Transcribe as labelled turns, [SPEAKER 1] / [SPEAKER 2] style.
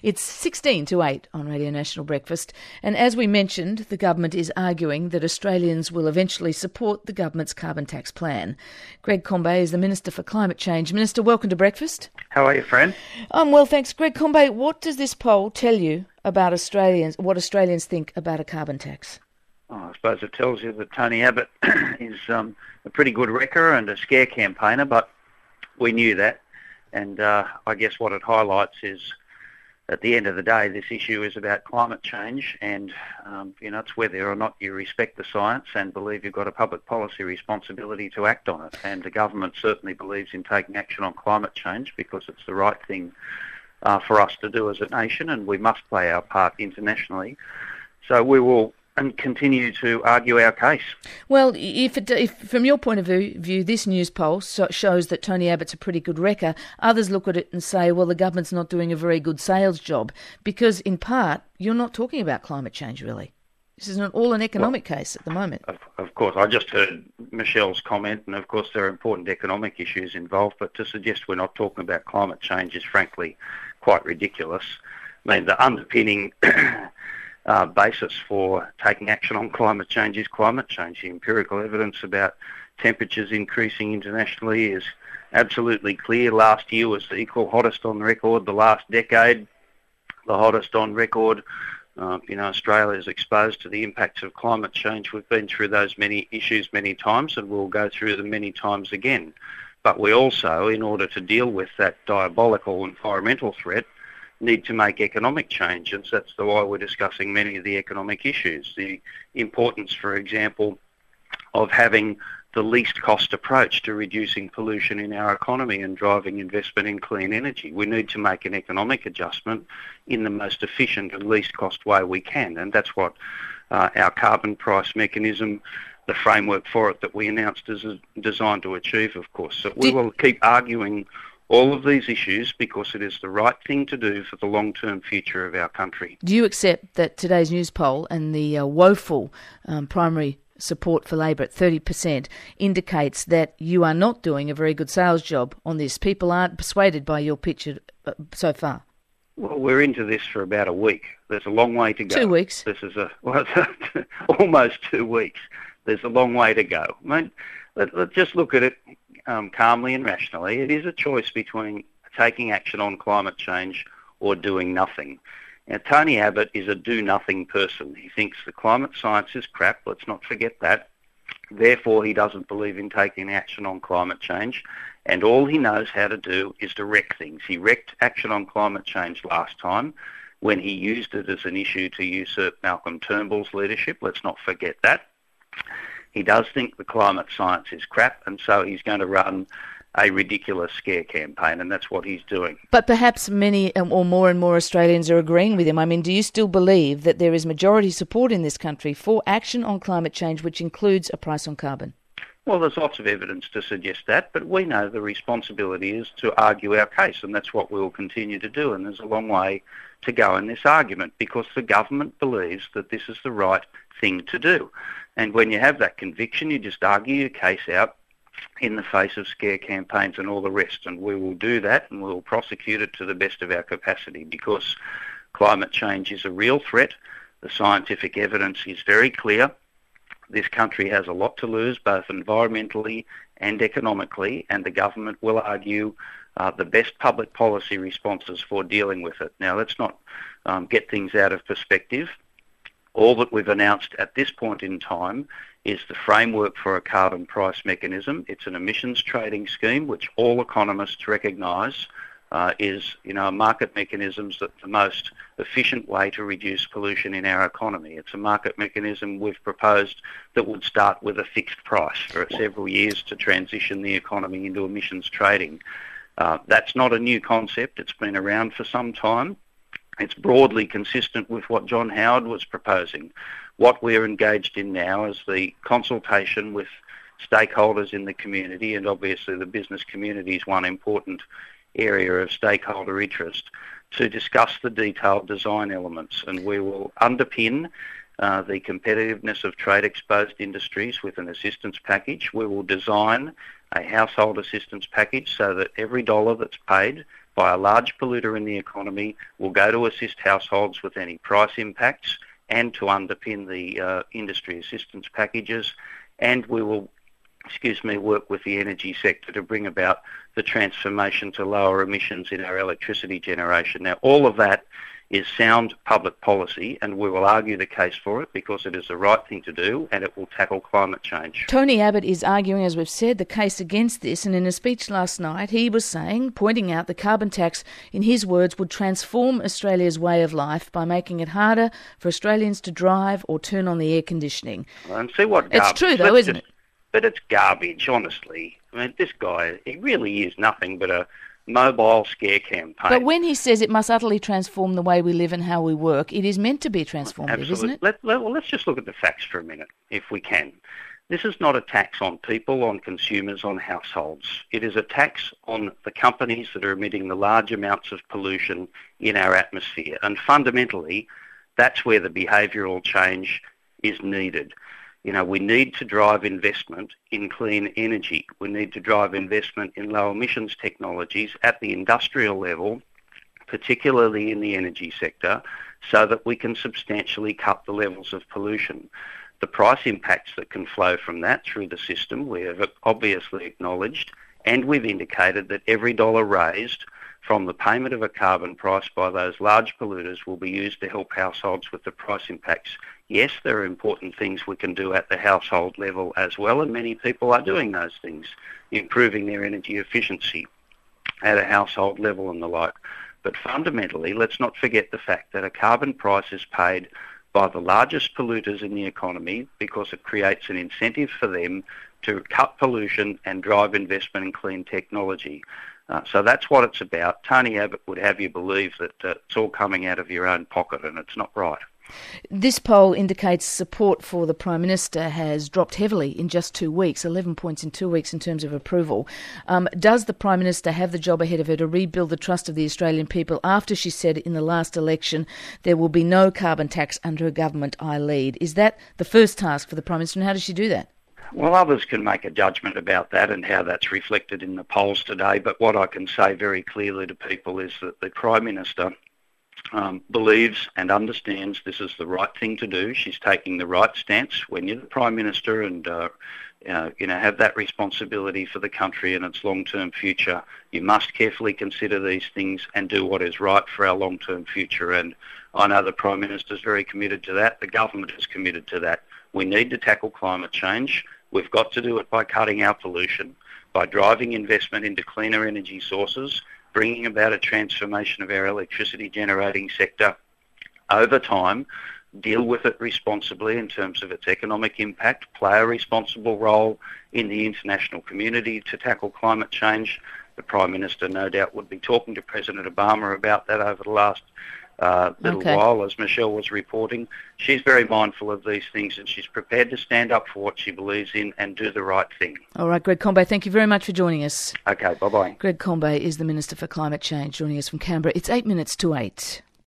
[SPEAKER 1] It's 16 to 8 on Radio National Breakfast. And as we mentioned, the government is arguing that Australians will eventually support the government's carbon tax plan. Greg Combet is the Minister for Climate Change. Minister, welcome to Breakfast.
[SPEAKER 2] How are you, friend?
[SPEAKER 1] I'm well, thanks. Greg Combet, what does this poll tell you about Australians, what Australians think about a carbon tax?
[SPEAKER 2] I suppose it tells you that Tony Abbott is a pretty good wrecker and a scare campaigner, but we knew that. And I guess what it highlights is, at the end of the day, this issue is about climate change, and it's whether or not you respect the science and believe you've got a public policy responsibility to act on it. And the government certainly believes in taking action on climate change because it's the right thing for us to do as a nation, and we must play our part internationally. So we will continue to argue our case.
[SPEAKER 1] Well, if from your point of view, this news poll shows that Tony Abbott's a pretty good wrecker, others look at it and say, well, the government's not doing a very good sales job, because in part, you're not talking about climate change, really. This is not all an economic case at the moment.
[SPEAKER 2] Of course, I just heard Michelle's comment, and of course there are important economic issues involved, but to suggest we're not talking about climate change is frankly quite ridiculous. I mean, the underpinning basis for taking action on climate change is climate change. The empirical evidence about temperatures increasing internationally is absolutely clear. Last year was the equal hottest on record. The last decade, the hottest on record. Australia is exposed to the impacts of climate change. We've been through those many issues many times, and we'll go through them many times again. But we also, in order to deal with that diabolical environmental threat, need to make economic change, and so that's why we're discussing many of the economic issues. The importance, for example, of having the least cost approach to reducing pollution in our economy and driving investment in clean energy. We need to make an economic adjustment in the most efficient and least cost way we can, and that's what our carbon price mechanism, the framework for it that we announced, is designed to achieve, of course. So we will keep arguing all of these issues because it is the right thing to do for the long-term future of our country.
[SPEAKER 1] Do you accept that today's news poll and the woeful primary support for Labor at 30% indicates that you are not doing a very good sales job on this? People aren't persuaded by your pitch so far.
[SPEAKER 2] Well, we're into this for about a week. There's a long way to go.
[SPEAKER 1] 2 weeks.
[SPEAKER 2] This is almost 2 weeks. There's a long way to go. I mean, let's just look at it calmly and rationally. It is a choice between taking action on climate change or doing nothing. Now, Tony Abbott is a do-nothing person. He thinks the climate science is crap. Let's not forget that. Therefore, he doesn't believe in taking action on climate change, and all he knows how to do is to wreck things. He wrecked action on climate change last time when he used it as an issue to usurp Malcolm Turnbull's leadership. Let's not forget that. He does think the climate science is crap, and so he's going to run a ridiculous scare campaign, and that's what he's doing.
[SPEAKER 1] But perhaps many or more and more Australians are agreeing with him. I mean, do you still believe that there is majority support in this country for action on climate change, which includes a price on carbon?
[SPEAKER 2] Well, there's lots of evidence to suggest that, but we know the responsibility is to argue our case, and that's what we will continue to do, and there's a long way to go in this argument because the government believes that this is the right thing to do. And when you have that conviction, you just argue your case out in the face of scare campaigns and all the rest, and we will do that, and we will prosecute it to the best of our capacity because climate change is a real threat. The scientific evidence is very clear. This country has a lot to lose, both environmentally and economically, and the government will argue the best public policy responses for dealing with it. Now, let's not get things out of perspective. All that we've announced at this point in time is the framework for a carbon price mechanism. It's an emissions trading scheme, which all economists recognise is, a market mechanism that's the most efficient way to reduce pollution in our economy. It's a market mechanism we've proposed that would start with a fixed price for several years to transition the economy into emissions trading. That's not a new concept. It's been around for some time. It's broadly consistent with what John Howard was proposing. What we're engaged in now is the consultation with stakeholders in the community, and obviously the business community is one important area of stakeholder interest, to discuss the detailed design elements. And we will underpin the competitiveness of trade-exposed industries with an assistance package. We will design a household assistance package so that every dollar that's paid by a large polluter in the economy will go to assist households with any price impacts and to underpin the industry assistance packages, and we will work with the energy sector to bring about the transformation to lower emissions in our electricity generation. Now, all of that is sound public policy, and we will argue the case for it because it is the right thing to do and it will tackle climate change.
[SPEAKER 1] Tony Abbott is arguing, as we've said, the case against this, and in a speech last night he was saying, pointing out the carbon tax, in his words, would transform Australia's way of life by making it harder for Australians to drive or turn on the air conditioning.
[SPEAKER 2] And see what garbage.
[SPEAKER 1] It's true though, isn't it?
[SPEAKER 2] But it's garbage, honestly. I mean, this guy, he really is nothing but a mobile scare campaign.
[SPEAKER 1] But when he says it must utterly transform the way we live and how we work, it is meant to be transformative,
[SPEAKER 2] Absolutely.
[SPEAKER 1] isn't it?
[SPEAKER 2] Let's just look at the facts for a minute, if we can. This is not a tax on people, on consumers, on households. It is a tax on the companies that are emitting the large amounts of pollution in our atmosphere. And fundamentally, that's where the behavioural change is needed. You know, we need to drive investment in clean energy. We need to drive investment in low emissions technologies at the industrial level, particularly in the energy sector, so that we can substantially cut the levels of pollution. The price impacts that can flow from that through the system, we have obviously acknowledged, and we've indicated that every dollar raised from the payment of a carbon price by those large polluters will be used to help households with the price impacts. Yes, there are important things we can do at the household level as well, and many people are doing those things, improving their energy efficiency at a household level and the like. But fundamentally, let's not forget the fact that a carbon price is paid by the largest polluters in the economy because it creates an incentive for them to cut pollution and drive investment in clean technology. So that's what it's about. Tony Abbott would have you believe that it's all coming out of your own pocket, and it's not right.
[SPEAKER 1] This poll indicates support for the Prime Minister has dropped heavily in just 2 weeks, 11 points in 2 weeks in terms of approval. Does the Prime Minister have the job ahead of her to rebuild the trust of the Australian people after she said in the last election there will be no carbon tax under a government I lead? Is that the first task for the Prime Minister, and how does she do that?
[SPEAKER 2] Well, others can make a judgment about that and how that's reflected in the polls today, but what I can say very clearly to people is that the Prime Minister believes and understands this is the right thing to do. She's taking the right stance. When you're the Prime Minister and have that responsibility for the country and its long-term future, you must carefully consider these things and do what is right for our long-term future. And I know the Prime Minister is very committed to that. The government is committed to that. We need to tackle climate change. We've got to do it by cutting our pollution, by driving investment into cleaner energy sources, bringing about a transformation of our electricity generating sector over time, deal with it responsibly in terms of its economic impact, play a responsible role in the international community to tackle climate change. The Prime Minister no doubt would be talking to President Obama about that over the last little while, as Michelle was reporting. She's very mindful of these things and she's prepared to stand up for what she believes in and do the right thing.
[SPEAKER 1] All right, Greg Combet, thank you very much for joining us.
[SPEAKER 2] Okay, bye-bye.
[SPEAKER 1] Greg Combet is the Minister for Climate Change, joining us from Canberra. It's 8 minutes to 8.